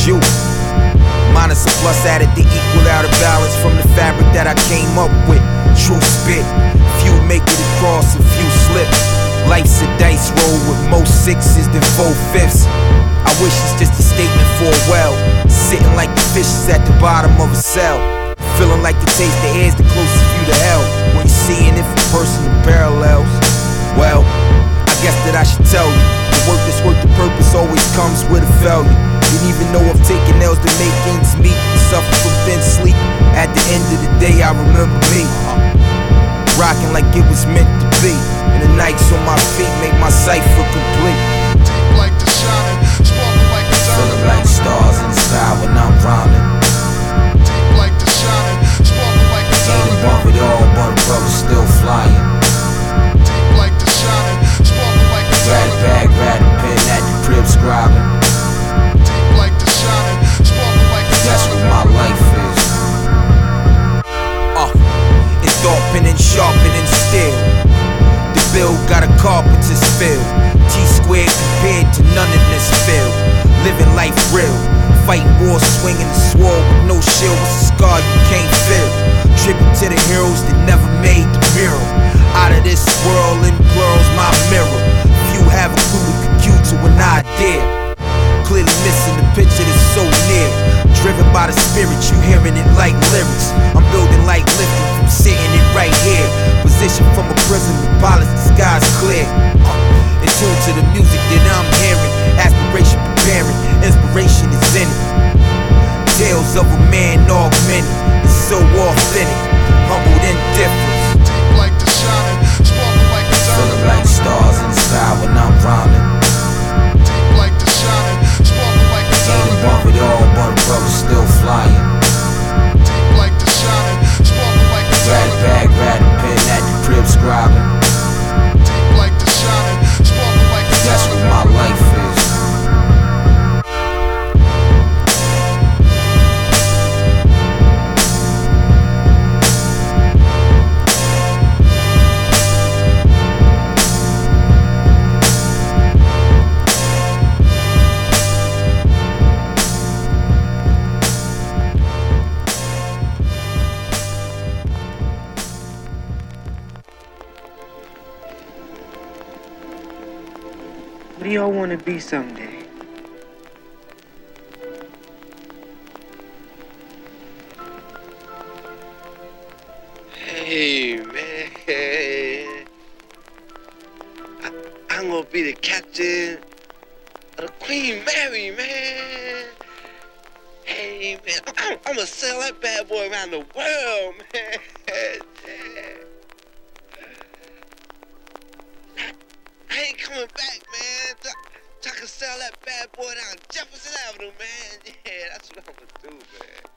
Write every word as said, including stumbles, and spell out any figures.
you. Minus a plus added to equal out a balance from the fabric that I came up with. True spit, few make it across and few slip. Life's a dice roll with most sixes than four fifths. I wish it's just a statement for a well. Sitting like the fishes at the bottom of a cell. Feeling like the taste the air's the closest view to hell. When you're seeing it from personal parallels. Well, I guess that I should tell you, the work that's worth the purpose always comes with a failure. Didn't even know I've taken L's to make ends meet. Suffer from thin sleep. At the end of the day, I remember me rocking like it was meant to be. And the nights on my feet make my cipher complete. Deep like the shining, sparkle like a diamond. Feeling like stars in the sky when I'm rhyming. Deep like the shining, sparkle like a Ain't diamond. above it all, but a brother's still flying. Deep like the shining, sparkle like a Rat diamond. bag, rat pen at the crib scribing. Deep like the shining, sparkle like a That's what diamond. my life is. Uh, it's sharpening, sharpening steel. The bill got a carpenter's feel. T squared compared to none of this feel. Living life real. Fighting war, swinging the sword with no shield. What's a scar you can't feel? Tribute to the heroes that never made the mural. Out of this world, in plurals, my mirror. Few have a clue to compute to an idea. Clearly missing the picture that's so near. Driven by the spirit, you hearing it like lyrics. I'm building like lifting from sitting it right here. Position from a prison with pilots, the sky's clear. Uh, in tune to the music that I'm hearing. Aspiration preparing, inspiration is in it. Tales of a man augmented, it's so authentic. Humbled indifference. Deep like the shining, sparkle like a diamond. Feeling like stars in the sky when I'm rhyming. Deep like the shining, sparkle like a Ain't diamond. above it all, but a brother's still flying. Deep like the shining, sparkle like a Rat diamond. bag, rat pen at the crib scribing. Deep like the shining, sparkle like a That's what diamond. my life is. What do y'all want to be someday? Hey, man. I, I'm gonna be the captain of the Queen Mary, man. Hey, man. I'm, I'm gonna sail that bad boy around the world, man. I ain't coming back, man. So, so I can sell that bad boy down Jefferson Avenue, man. Yeah, that's what I'm gonna do, man.